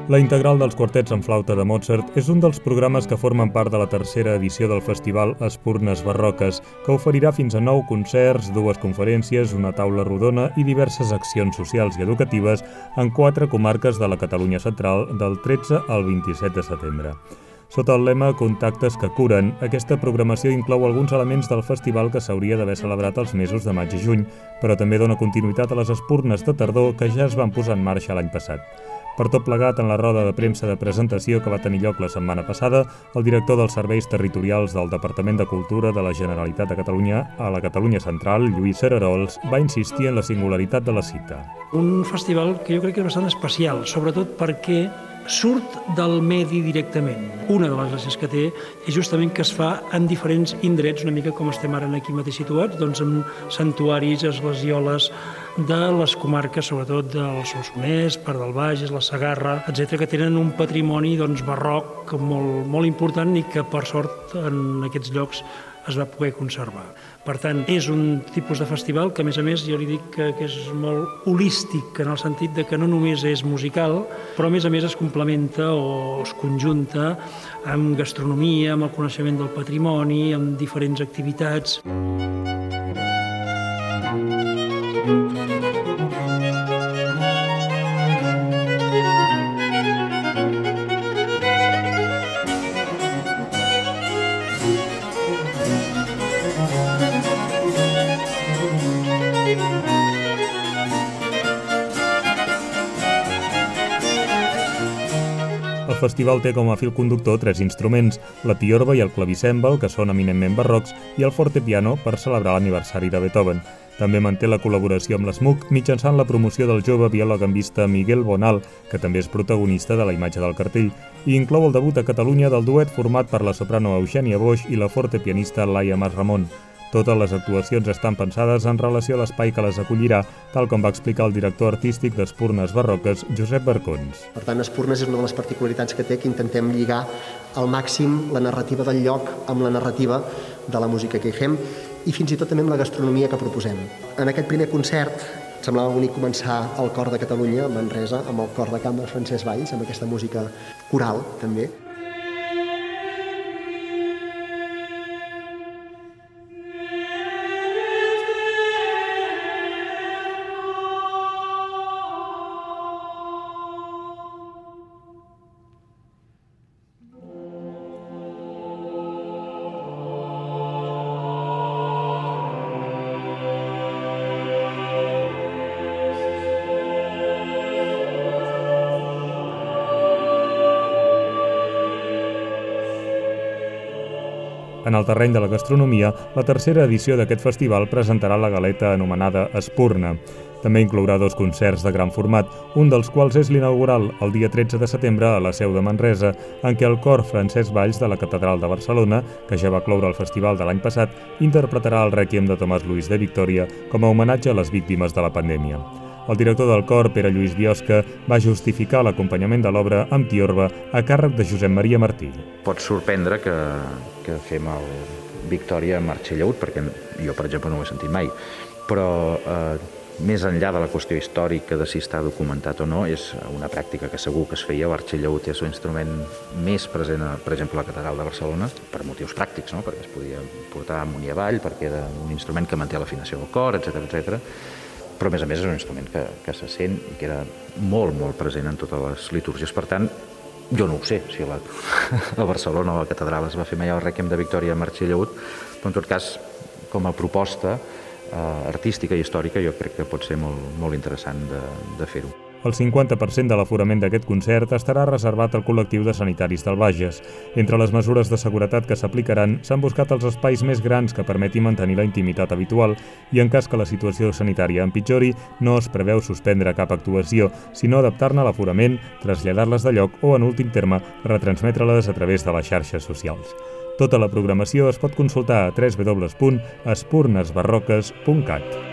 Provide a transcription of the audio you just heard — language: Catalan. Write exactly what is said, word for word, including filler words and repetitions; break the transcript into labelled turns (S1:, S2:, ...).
S1: La integral dels quartets en flauta de Mozart és un dels programes que formen part de la tercera edició del festival Espurnes Barroques, que oferirà fins a nou concerts, dues conferències, una taula rodona i diverses accions socials i educatives en quatre comarques de la Catalunya central del tretze al vint-i-set de setembre. Sota el lema Contactes que curen, aquesta programació inclou alguns elements del festival que s'hauria d'haver celebrat els mesos de maig i juny, però també dona continuïtat a les espurnes de tardor que ja es van posar en marxa l'any passat. Per tot plegat, en la roda de premsa de presentació que va tenir lloc la setmana passada, el director dels serveis territorials del Departament de Cultura de la Generalitat de Catalunya a la Catalunya Central, Lluís Cerarols, va insistir en la singularitat de la cita.
S2: Un festival que jo crec que és bastant especial, sobretot perquè surt del medi directament. Una de les gràcies que té és justament que es fa en diferents indrets, una mica com estem ara aquí mateix situats, doncs en santuaris, esglesioles de les comarques, sobretot del Solsonès, Part del Bages, la Segarra, etcètera, que tenen un patrimoni doncs, barroc molt, molt important i que, per sort, en aquests llocs es va poder conservar. Per tant, és un tipus de festival que, a més a més, jo li dic que, que és molt holístic, en el sentit de que no només és musical, però a més a més es complementa o es conjunta amb gastronomia, amb el coneixement del patrimoni, amb diferents activitats.
S1: El festival té com a fil conductor tres instruments, la tiorba i el clavicèmbal, que són eminentment barrocs, i el fortepiano per celebrar l'aniversari de Beethoven. També manté la col·laboració amb l'ESMUC mitjançant la promoció del jove biòleg-gambista Miguel Bonal, que també és protagonista de la imatge del cartell, i inclou el debut a Catalunya del duet format per la soprano Eugènia Boix i la fortepianista Laia Masramon. Totes les actuacions estan pensades en relació a l'espai que les acollirà, tal com va explicar el director artístic d'Espurnes Barroques, Josep Barcons.
S3: Per tant, Espurnes és una de les particularitats que té, que intentem lligar al màxim la narrativa del lloc amb la narrativa de la música que hi fem i fins i tot també amb la gastronomia que proposem. En aquest primer concert semblava bonic començar el Cor de Catalunya, a Manresa, amb el Cor de Cambra Francesc Valls, amb aquesta música coral, també.
S1: En el terreny de la gastronomia, la tercera edició d'aquest festival presentarà la galeta anomenada Espurna. També inclourà dos concerts de gran format, un dels quals és l'inaugural, el dia tretze de setembre a la seu de Manresa, en què el cor Francesc Valls de la Catedral de Barcelona, que ja va cloure el festival de l'any passat, interpretarà el Rèquiem de Tomàs Lluís de Victòria com a homenatge a les víctimes de la pandèmia. El director del cor, Pere Lluís Biosca, va justificar l'acompanyament de l'obra amb tiorba a càrrec de Josep Maria Martí.
S4: Pot sorprendre que, que fem el Victòria amb Arxellaüt, perquè jo, per exemple, no ho he sentit mai, però eh, més enllà de la qüestió històrica de si està documentat o no, és una pràctica que segur que es feia. L'arxellaüt és un instrument més present, a, per exemple, a la Catedral de Barcelona, per motius pràctics, no? Perquè es podia portar amunt i avall, perquè era un instrument que manté l'afinació del cor, etcètera, etcètera. Però, a més a més, és un instrument que, que se sent i que era molt, molt present en totes les litúrgies. Per tant, jo no ho sé, si a, la, a Barcelona o a la Catedral es va fer mai el Rèquiem de Victòria amb Arxellaüt, però, en tot cas, com a proposta eh, artística i històrica, jo crec que pot ser molt, molt interessant de, de fer-ho.
S1: El cinquanta per cent de l'aforament d'aquest concert estarà reservat al col·lectiu de sanitaris del Bages. Entre les mesures de seguretat que s'aplicaran s'han buscat els espais més grans que permetin mantenir la intimitat habitual i, en cas que la situació sanitària empitjori, no es preveu suspendre cap actuació, sinó adaptar-ne a l'aforament, traslladar-les de lloc o, en últim terme, retransmetre-les a través de les xarxes socials. Tota la programació es pot consultar a w w w punt espurnes barroques punt cat.